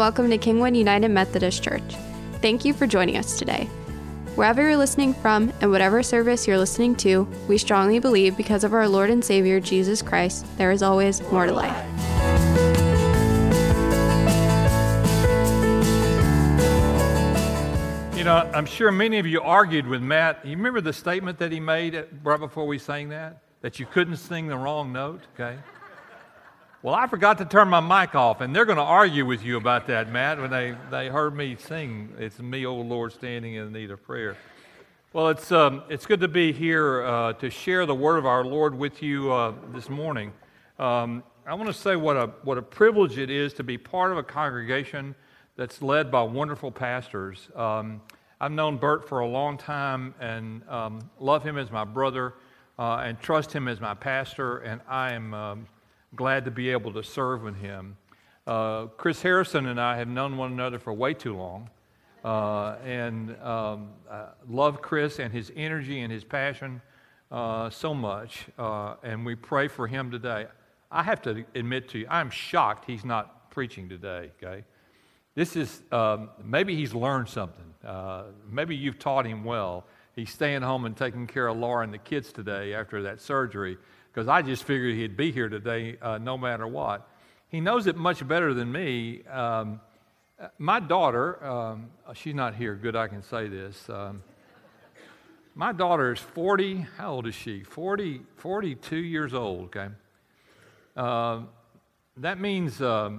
welcome to Kingwood United Methodist Church. Thank you for joining us today. Wherever you're listening from and whatever service you're listening to, we strongly believe because of our Lord and Savior, Jesus Christ, there is always more to life. You know, I'm sure many of you argued with Matt. You remember the statement that he made right before we sang that? That you couldn't sing the wrong note, okay? Well, I forgot to turn my mic off, and they're going to argue with you about that, Matt, when they heard me sing, "It's me, O Lord, standing in need of prayer." Well, it's good to be here to share the word of our Lord with you this morning. I want to say what a privilege it is to be part of a congregation that's led by wonderful pastors. I've known Bert for a long time and love him as my brother and trust him as my pastor, and I am glad to be able to serve with him. Chris Harrison and I have known one another for way too long, and love Chris and his energy and his passion so much, and we pray for him today. I have to admit to you, I'm shocked he's not preaching today, okay? This is, maybe he's learned something. Maybe you've taught him well. He's staying home and taking care of Laura and the kids today after that surgery, because I just figured he'd be here today no matter what. He knows it much better than me. My daughter, she's not here, good I can say this. My daughter is 40, how old is she? 42 years old, okay? That means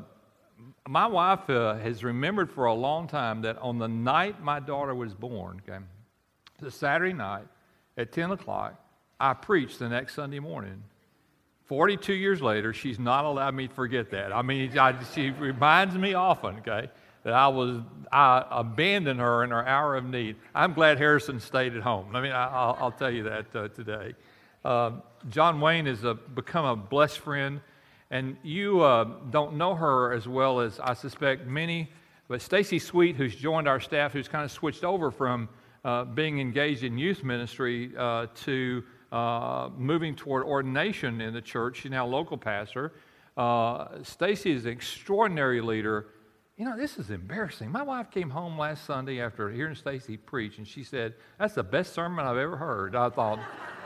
my wife has remembered for a long time that on the night my daughter was born, okay, the Saturday night at 10 o'clock, I preached the next Sunday morning. 42 years later, she's not allowed me to forget that. I mean, she reminds me often, okay, that I abandoned her in her hour of need. I'm glad Harrison stayed at home. I mean, I'll tell you that today. John Wayne has become a blessed friend, and you don't know her as well as I suspect many, but Stacy Sweet, who's joined our staff, who's kind of switched over from being engaged in youth ministry to moving toward ordination in the church. She's now a local pastor. Stacy is an extraordinary leader. You know, this is embarrassing. My wife came home last Sunday after hearing Stacy preach, and she said, "That's the best sermon I've ever heard." I thought,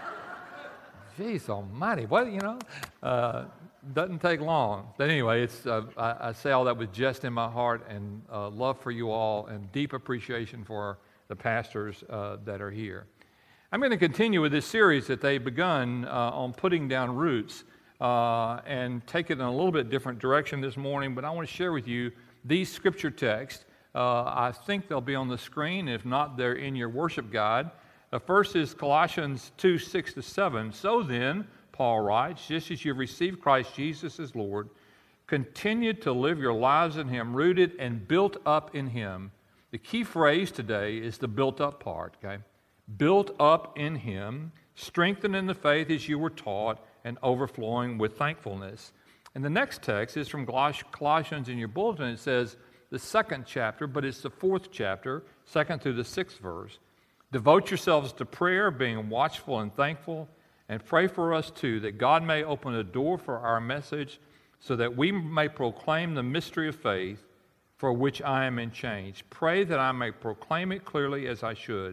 geez almighty, what, you know? Doesn't take long. But anyway, I say all that with jest in my heart and love for you all and deep appreciation for the pastors that are here. I'm going to continue with this series that they've begun on putting down roots and take it in a little bit different direction this morning, but I want to share with you these scripture texts. I think they'll be on the screen. If not, they're in your worship guide. The first is Colossians 2, 6-7. So then, Paul writes, just as you've received Christ Jesus as Lord, continue to live your lives in Him, rooted and built up in Him. The key phrase today is the built up part, okay? Built up in Him, strengthened in the faith as you were taught, and overflowing with thankfulness. And the next text is from Colossians in your bulletin. It says the second chapter, but it's the fourth chapter, 2nd through the 6th verse. Devote yourselves to prayer, being watchful and thankful, and pray for us too, that God may open a door for our message, so that we may proclaim the mystery of faith, for which I am in chains. Pray that I may proclaim it clearly as I should.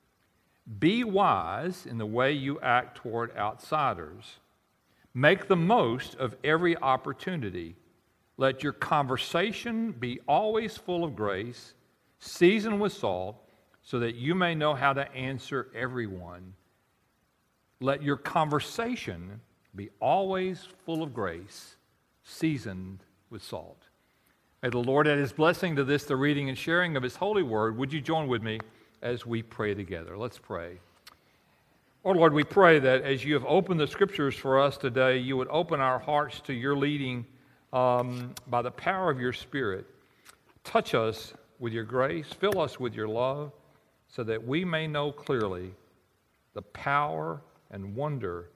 Be wise in the way you act toward outsiders. Make the most of every opportunity. Let your conversation be always full of grace, seasoned with salt, so that you may know how to answer everyone. Let your conversation be always full of grace, seasoned with salt. May the Lord add His blessing to this, the reading and sharing of His holy word. Would you join with me as we pray together? Let's pray. Oh Lord, we pray that as you have opened the scriptures for us today, you would open our hearts to your leading by the power of your Spirit. Touch us with your grace, fill us with your love, so that we may know clearly the power and wonder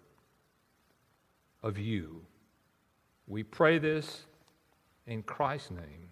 of you. We pray this in Christ's name.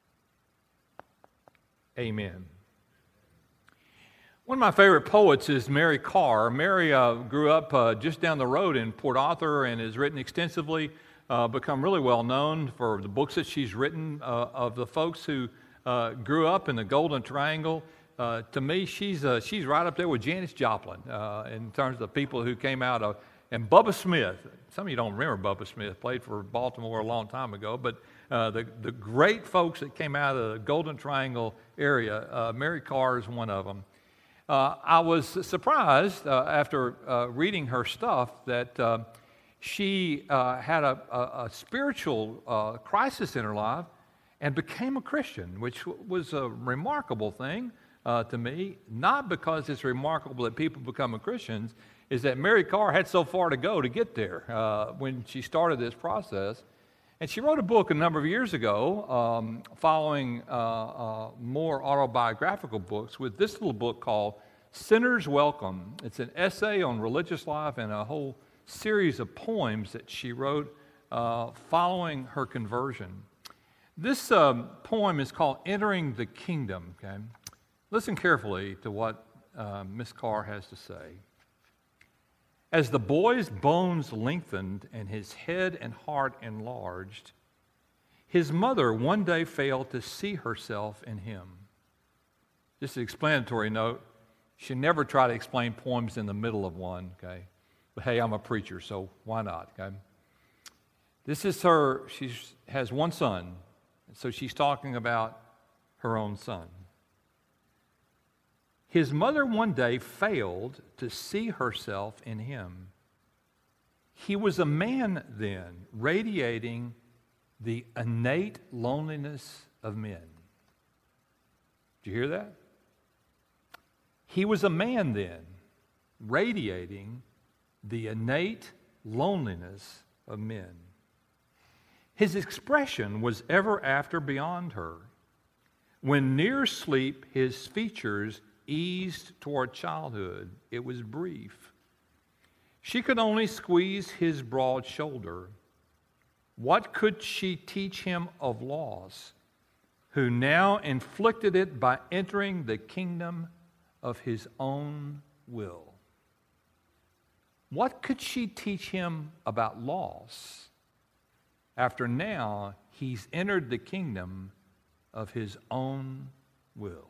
Amen. One of my favorite poets is Mary Karr. Mary grew up just down the road in Port Arthur and has written extensively become really well known for the books that she's written of the folks who grew up in the Golden Triangle. To me, she's right up there with Janis Joplin in terms of the people who came out of, and Bubba Smith. Some of you don't remember Bubba Smith, played for Baltimore a long time ago, but the great folks that came out of the Golden Triangle area, Mary Karr is one of them. I was surprised after reading her stuff that she had a spiritual crisis in her life and became a Christian, which was a remarkable thing to me. Not because it's remarkable that people become Christians, is that Mary Karr had so far to go to get there when she started this process. And she wrote a book a number of years ago following more autobiographical books with this little book called Sinner's Welcome. It's an essay on religious life and a whole series of poems that she wrote following her conversion. This poem is called Entering the Kingdom. Okay? Listen carefully to what Miss Karr has to say. As the boy's bones lengthened and his head and heart enlarged, his mother one day failed to see herself in him. Just an explanatory note, she never tried to explain poems in the middle of one, okay? But hey, I'm a preacher, so why not, okay? This is her, she has one son, so she's talking about her own son. His mother one day failed to see herself in him. He was a man then, radiating the innate loneliness of men. Did you hear that? He was a man then, radiating the innate loneliness of men. His expression was ever after beyond her. When near sleep his features eased toward childhood, it was brief. She could only squeeze his broad shoulder. What could she teach him of loss, who now inflicted it by entering the kingdom of his own will? What could she teach him about loss after now he's entered the kingdom of his own will?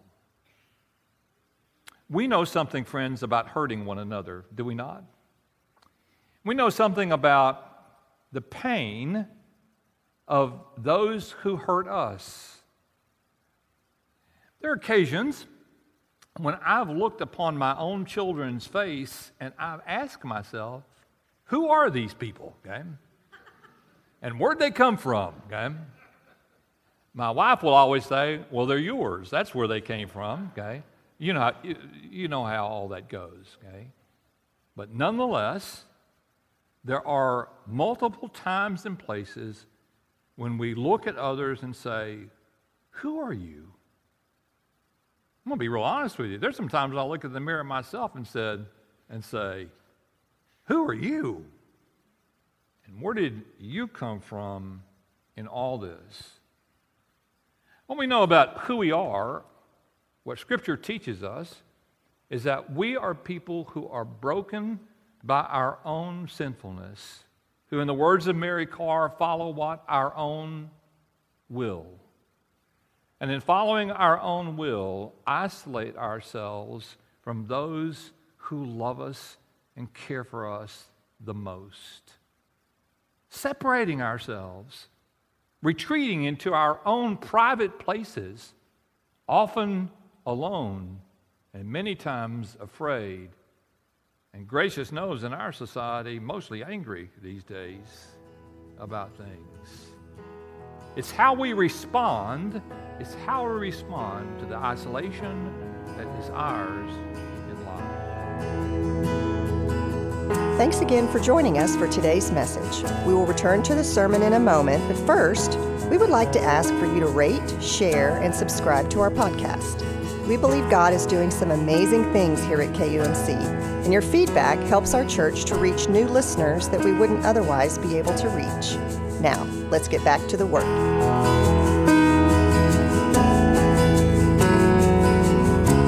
We know something, friends, about hurting one another, do we not? We know something about the pain of those who hurt us. There are occasions when I've looked upon my own children's face and I've asked myself, who are these people, okay? And where'd they come from, okay? My wife will always say, well, they're yours. That's where they came from, okay? You know how all that goes, okay? But nonetheless, there are multiple times and places when we look at others and say, who are you? I'm going to be real honest with you. There's some times I'll look at the mirror myself and say, who are you? And where did you come from in all this? What we know about who we are, what Scripture teaches us, is that we are people who are broken by our own sinfulness, who, in the words of Mary Karr, follow what? Our own will. And in following our own will, isolate ourselves from those who love us and care for us the most. Separating ourselves, retreating into our own private places, often alone and many times afraid. And gracious knows in our society, mostly angry these days about things. It's how we respond to the isolation that is ours in life. Thanks again for joining us for today's message. We will return to the sermon in a moment, but first, we would like to ask for you to rate, share, and subscribe to our podcast. We believe God is doing some amazing things here at KUMC, and your feedback helps our church to reach new listeners that we wouldn't otherwise be able to reach. Now, let's get back to the work.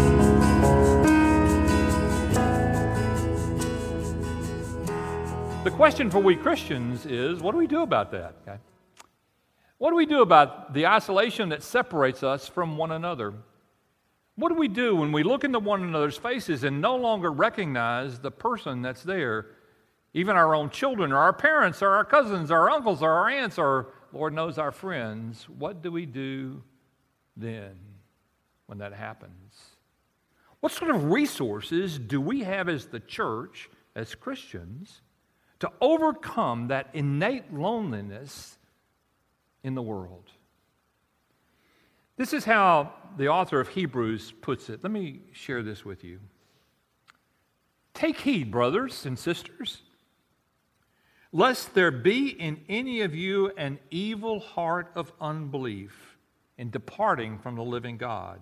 The question for we Christians is, what do we do about that? Okay? What do we do about the isolation that separates us from one another? What do we do when we look into one another's faces and no longer recognize the person that's there? Even our own children, or our parents, or our cousins, or our uncles, or our aunts, or, Lord knows, our friends. What do we do then when that happens? What sort of resources do we have as the church, as Christians, to overcome that innate loneliness in the world? This is how the author of Hebrews puts it. Let me share this with you. Take heed, brothers and sisters, lest there be in any of you an evil heart of unbelief in departing from the living God.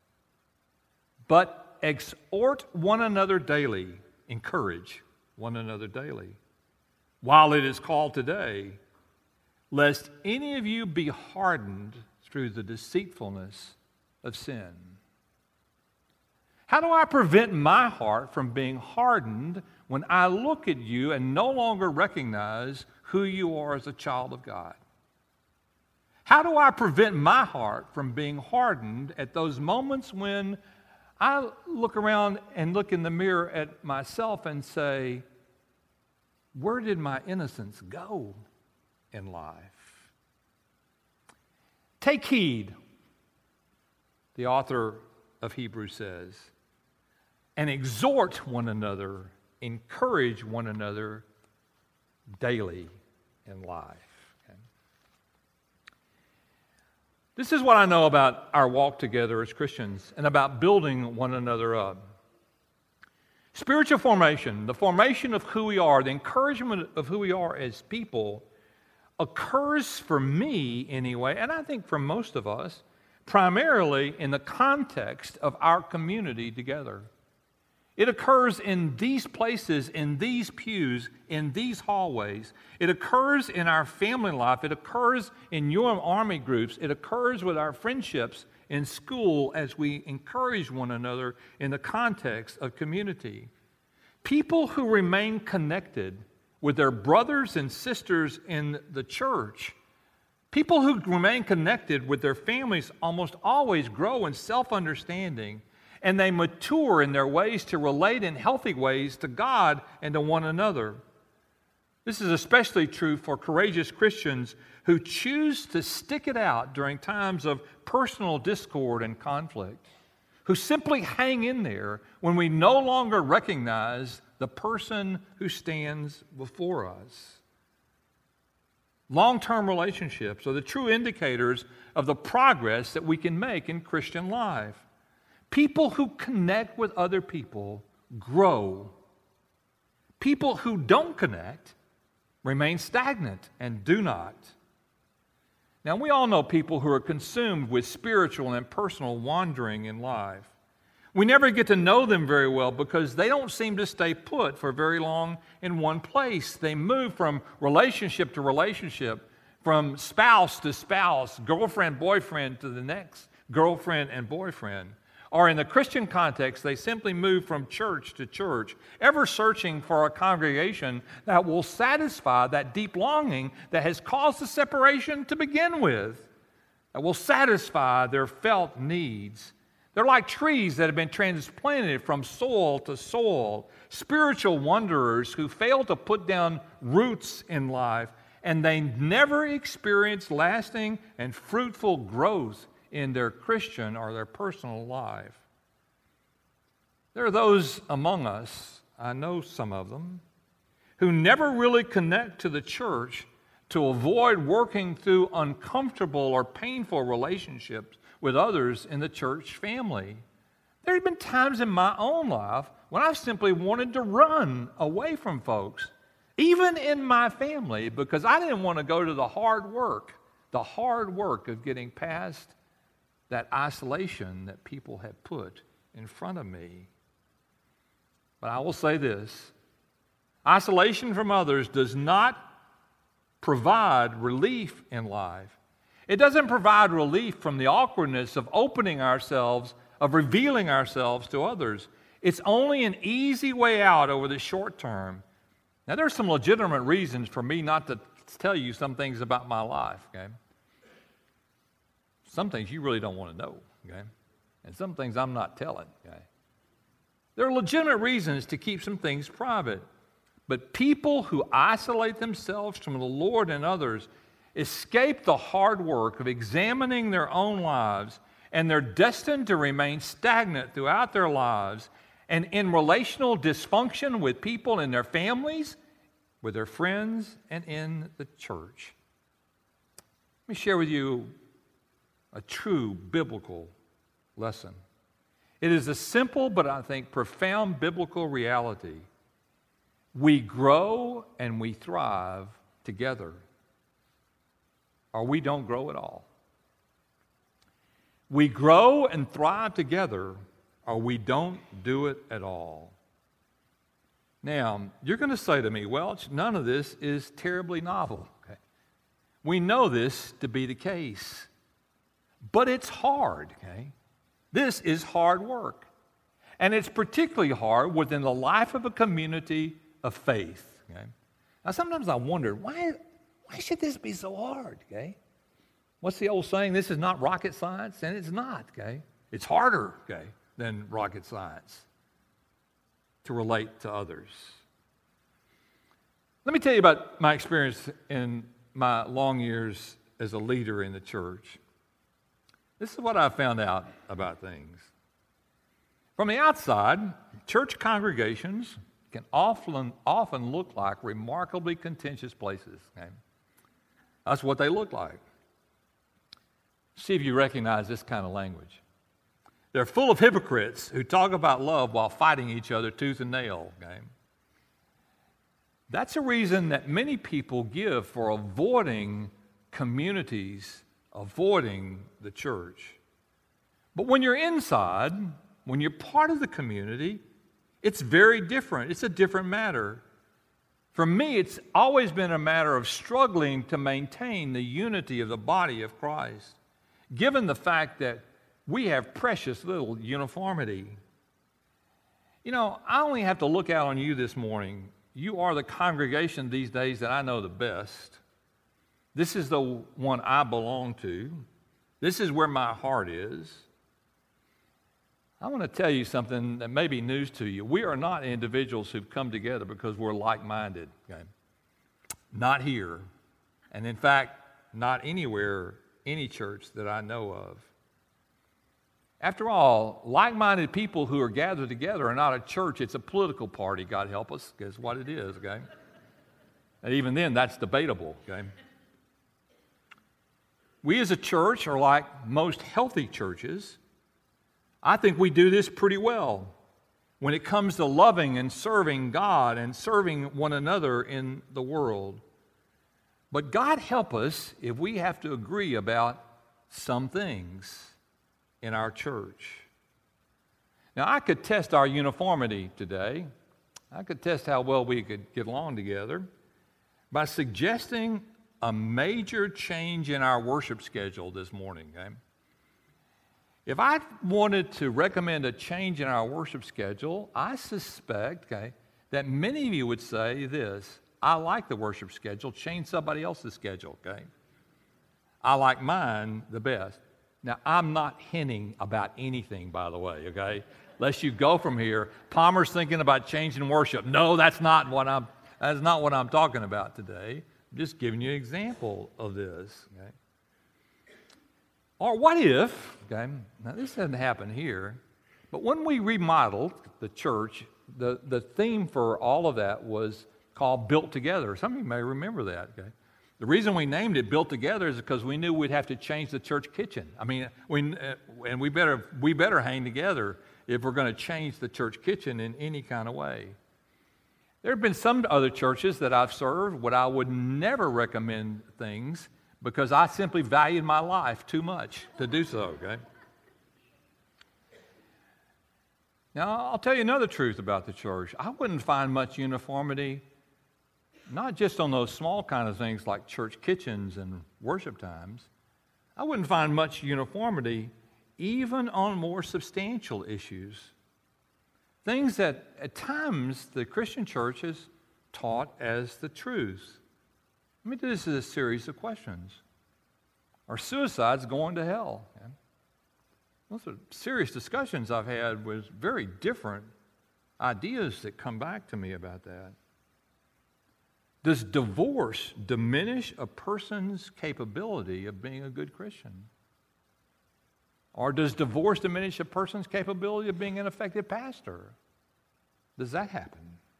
But exhort one another daily, encourage one another daily, while it is called today, lest any of you be hardened through the deceitfulness of sin. How do I prevent my heart from being hardened when I look at you and no longer recognize who you are as a child of God? How do I prevent my heart from being hardened at those moments when I look around and look in the mirror at myself and say, where did my innocence go in life? Take heed, the author of Hebrews says, and exhort one another, encourage one another daily in life. Okay? This is what I know about our walk together as Christians and about building one another up. Spiritual formation, the formation of who we are, the encouragement of who we are as people, occurs for me anyway, and I think for most of us, primarily in the context of our community together. It occurs in these places, in these pews, in these hallways. It occurs in our family life. It occurs in your army groups. It occurs with our friendships in school as we encourage one another in the context of community. People who remain connected with their brothers and sisters in the church, people who remain connected with their families almost always grow in self-understanding, and they mature in their ways to relate in healthy ways to God and to one another. This is especially true for courageous Christians who choose to stick it out during times of personal discord and conflict, who simply hang in there when we no longer recognize the person who stands before us. Long-term relationships are the true indicators of the progress that we can make in Christian life. People who connect with other people grow. People who don't connect remain stagnant and do not. Now, we all know people who are consumed with spiritual and personal wandering in life. We never get to know them very well because they don't seem to stay put for very long in one place. They move from relationship to relationship, from spouse to spouse, girlfriend, boyfriend to the next girlfriend and boyfriend. Or in the Christian context, they simply move from church to church, ever searching for a congregation that will satisfy that deep longing that has caused the separation to begin with, that will satisfy their felt needs. They're like trees that have been transplanted from soil to soil, spiritual wanderers who fail to put down roots in life, and they never experience lasting and fruitful growth in their Christian or their personal life. There are those among us, I know some of them, who never really connect to the church to avoid working through uncomfortable or painful relationships with others in the church family. There have been times in my own life when I've simply wanted to run away from folks, even in my family, because I didn't want to go to the hard work of getting past that isolation that people had put in front of me. But I will say this: isolation from others does not provide relief in life. It doesn't provide relief from the awkwardness of opening ourselves, of revealing ourselves to others. It's only an easy way out over the short term. Now, there are some legitimate reasons for me not to tell you some things about my life, okay? Some things you really don't want to know, okay? And some things I'm not telling, okay? There are legitimate reasons to keep some things private. But people who isolate themselves from the Lord and others escape the hard work of examining their own lives, and they're destined to remain stagnant throughout their lives and in relational dysfunction with people in their families, with their friends, and in the church. Let me share with you a true biblical lesson. It is a simple but I think profound biblical reality. We grow and we thrive together, or we don't grow at all. We grow and thrive together, or we don't do it at all. Now, you're going to say to me, well, none of this is terribly novel. Okay? We know this to be the case, but it's hard. Okay? This is hard work, and it's particularly hard within the life of a community of faith. Okay? Now, sometimes I wonder, why should this be so hard? Okay? What's the old saying? This is not rocket science, and it's not. Okay? It's harder, okay, than rocket science to relate to others. Let me tell you about my experience in my long years as a leader in the church. This is what I found out about things. From the outside, church congregations can often look like remarkably contentious places. Okay? That's what they look like. See if you recognize this kind of language. They're full of hypocrites who talk about love while fighting each other tooth and nail. Okay? That's a reason that many people give for avoiding communities, avoiding the church. But when you're inside, when you're part of the community, it's very different. It's a different matter. For me, it's always been a matter of struggling to maintain the unity of the body of Christ, given the fact that we have precious little uniformity. You know, I only have to look out on you this morning. You are the congregation these days that I know the best. This is the one I belong to. This is where my heart is. I want to tell you something that may be news to you. We are not individuals who've come together because we're like-minded. Okay? Not here. And in fact, not anywhere, any church that I know of. After all, like-minded people who are gathered together are not a church, it's a political party, God help us, guess what it is, okay? And even then, that's debatable, okay? We as a church are like most healthy churches. I think we do this pretty well when it comes to loving and serving God and serving one another in the world. But God help us if we have to agree about some things in our church. Now, I could test our uniformity today. I could test how well we could get along together by suggesting a major change in our worship schedule this morning. Okay? If I wanted to recommend a change in our worship schedule, I suspect, that many of you would say this: I like the worship schedule, change somebody else's schedule, okay? I like mine the best. Now, I'm not hinting about anything, by the way, okay? Lest you go from here, Palmer's thinking about changing worship. No, that's not what I'm talking about today. I'm just giving you an example of this, okay? Or what if, okay, now this doesn't happen here, but when we remodeled the church, the theme for all of that was called Built Together. Some of you may remember that, okay? The reason we named it Built Together is because we knew we'd have to change the church kitchen. I mean, we better hang together if we're going to change the church kitchen in any kind of way. There have been some other churches that I've served where I would never recommend things because I simply valued my life too much to do so, okay? Now, I'll tell you another truth about the church. I wouldn't find much uniformity, not just on those small kind of things like church kitchens and worship times. I wouldn't find much uniformity even on more substantial issues. Things that at times the Christian church has taught as the truth? I mean, this is a series of questions. Are suicides going to hell? Those are serious discussions I've had with very different ideas that come back to me about that. Does divorce diminish a person's capability of being a good Christian? Or does divorce diminish a person's capability of being an effective pastor? Does that happen?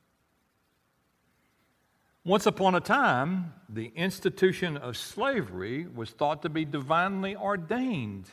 Once upon a time, the institution of slavery was thought to be divinely ordained,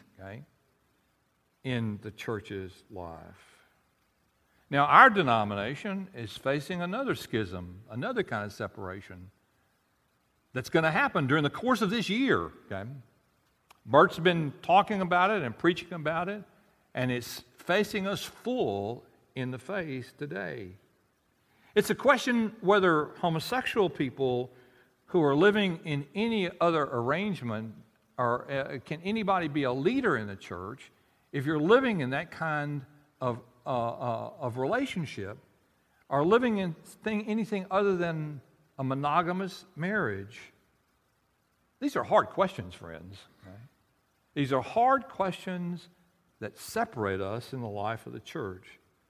in the church's life. Now, our denomination is facing another schism, another kind of separation that's going to happen during the course of this year. Bert's been talking about it and preaching about it, and it's facing us full in the face today. It's a question whether homosexual people who are living in any other arrangement, or can anybody be a leader in the church if you're living in that kind of relationship, or living in anything other than a monogamous marriage? These are hard questions, friends. These are hard questions that separate us in the life of the church.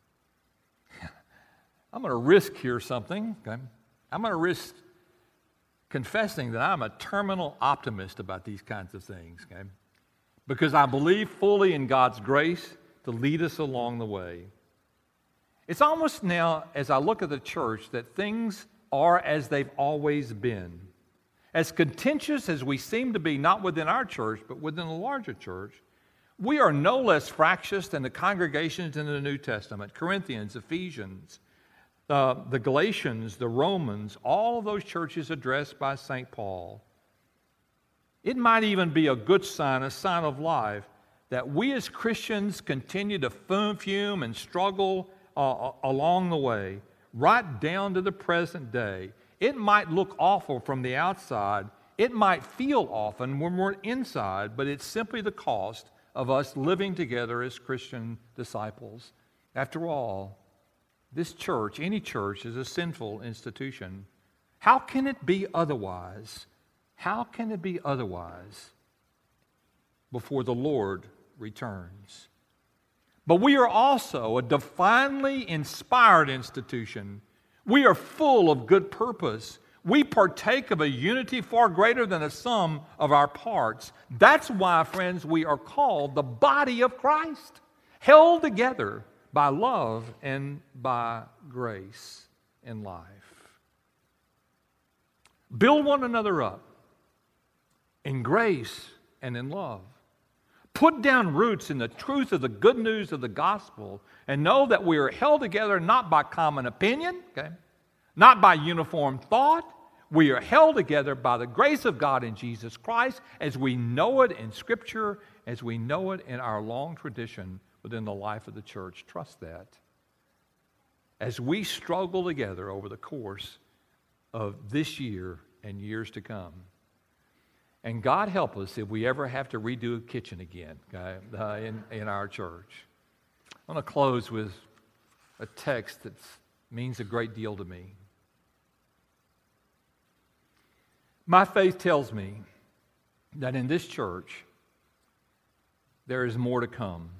I'm going to risk here something. I'm going to risk confessing that I'm a terminal optimist about these kinds of things, because I believe fully in God's grace to lead us along the way. It's almost now, as I look at the church, that things are as they've always been. As contentious as we seem to be, not within our church, but within the larger church, we are no less fractious than the congregations in the New Testament, Corinthians, Ephesians, the Galatians, the Romans, all of those churches addressed by St. Paul. It might even be a good sign, a sign of life, that we as Christians continue to fume and struggle along the way, right down to the present day. It might look awful from the outside. It might feel often when we're inside, but it's simply the cost of us living together as Christian disciples. After all, this church, any church, is a sinful institution. How can it be otherwise? How can it be otherwise before the Lord returns? But we are also a divinely inspired institution. We are full of good purpose. We partake of a unity far greater than the sum of our parts. That's why, friends, we are called the body of Christ, held together by love and by grace in life. Build one another up in grace and in love. Put down roots in the truth of the good news of the gospel, and know that we are held together not by common opinion, not by uniform thought. We are held together by the grace of God in Jesus Christ, as we know it in Scripture, as we know it in our long tradition within the life of the church. Trust that. As we struggle together over the course of this year and years to come. And God help us if we ever have to redo a kitchen again in our church. I want to close with a text that means a great deal to me. My faith tells me that in this church there is more to come.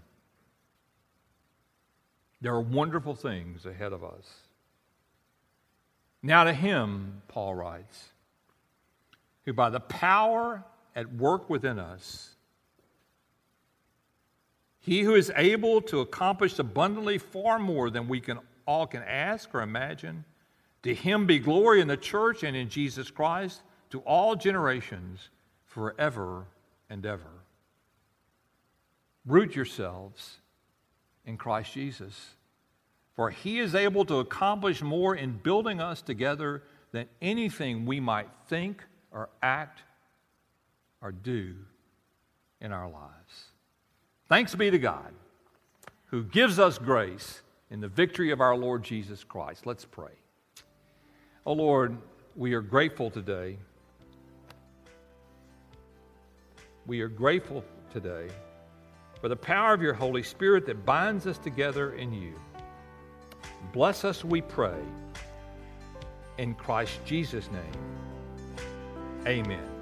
There are wonderful things ahead of us. Now to him, Paul writes, who by the power at work within us, he who is able to accomplish abundantly far more than we all can ask or imagine, to him be glory in the church and in Jesus Christ to all generations forever and ever. Root yourselves in Christ Jesus, for he is able to accomplish more in building us together than anything we might think or act or do in our lives. Thanks be to God, who gives us grace in the victory of our Lord Jesus Christ. Let's pray. Oh Lord, we are grateful today. We are grateful today for the power of your Holy Spirit that binds us together in you. Bless us, we pray, In Christ Jesus' name, amen.